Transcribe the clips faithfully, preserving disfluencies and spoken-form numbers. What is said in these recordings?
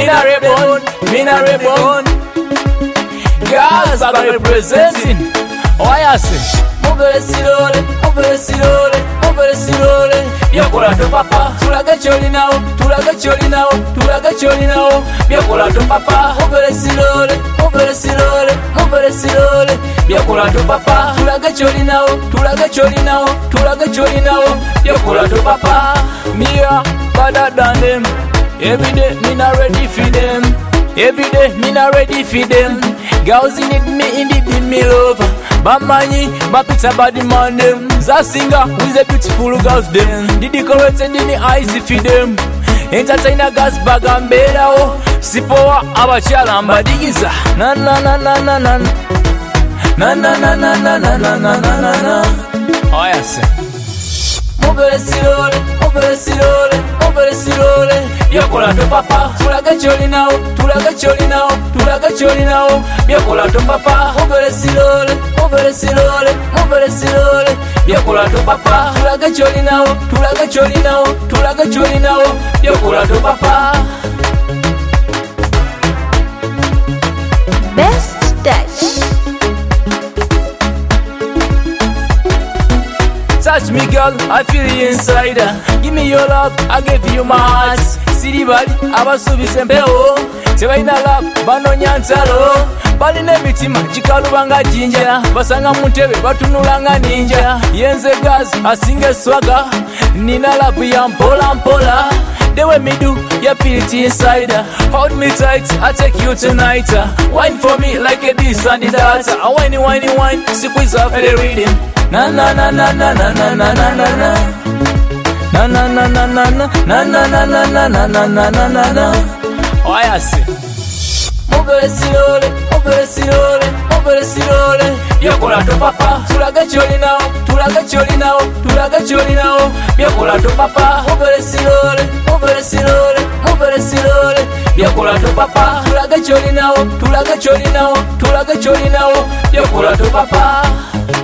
Mina Rebon, Mina Rebon. Girls are representing. Why I say? Move slowly, move slowly, move slowly. Byakola to papa, tulaga choli now, tulaga choli now, tulaga choli now. Byakola to papa, move slowly, move slowly, move slowly. Byakola to papa, tulaga choli now, tulaga choli now, tulaga choli now. Byakola to papa, me a better than them. Every day me not ready for them. Every day me not ready for them. Girls in it me in it me love. Bamanyi, bapita body man them. Zasinga with a beautiful girls them. The decorated in the eyes for them. Entertainer gas bag and beda oh. Sipowa abachala mbadigiza. Na na na na na na. Na na na na na na na na na na. Oh yes. Move slowly, move slowly, move slowly. Byakola to papa, tulaga choli now, tulaga choli now, tulaga choli now. Byakola to papa, move slowly, move slowly, move slowly. Byakola to papa, tulaga choli now, tulaga choli now, tulaga choli now. Byakola to papa. Best touch. Touch me girl, I feel the inside. Give me your love, I give you my heart. See the body, abasubise mpeho. Tebaina love, bano nyansalo. Bali nemitima, chikalubanga jinja. Basanga muntebe, batunulanga ninja. Yenze gas, asinge swaga. Nina love ya mpola mpola. The way me do, you feel it inside. Hold me tight, I take you tonight. Wine for me like a this and the that. I whiny whiny wine, squeeze up the rhythm. Na na na na na na na na na na na. Na na na na na na na na na na na na na na na na. Oh I see. Move slowly, move slowly, move slowly. Byakola to papa, tulaga choli now, tulaga choli now, tulaga choli now. Byakola to papa, move slowly, move slowly, move slowly. Byakola to papa, tulaga choli now, tulaga choli now, tulaga choli now. Byakola to papa.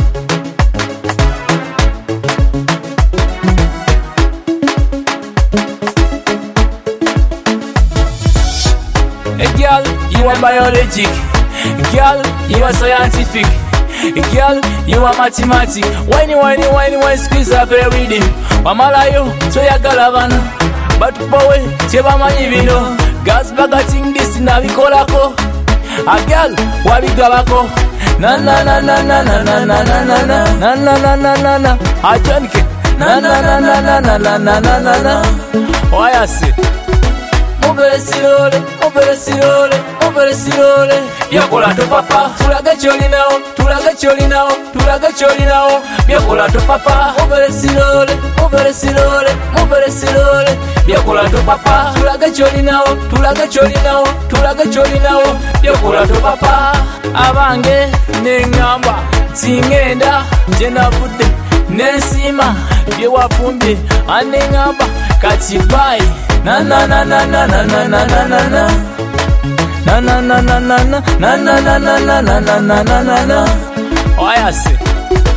Girl, you are biologic. Girl, you are scientific. Girl, you are mathematic. Whiny, whiny, whiny, whiny, squeeze up every day. Wamalayo, so ya galavana. But boy, cheba manivino. Gas bagating this na vikolako. A girl, wabigabako. Na na na na na na na na na na na na na na na na. A jonke. Na na na na na na na na na na na. Why I say? Move slowly, move slowly, move slowly. Byakola to papa, tulaga choli now, tulaga choli now, tulaga choli now. Byakola to papa, move slowly, move slowly, move slowly. Byakola to papa, tulaga choli now, tulaga choli now, tulaga choli now. Byakola to papa. Abange nengamba, tingenda, jena bude, nesima, byewafumbye, anengamba, katibai. Na na na na na na na na na na na. Na na na na na na na na na na na na na na na na. Oh I see.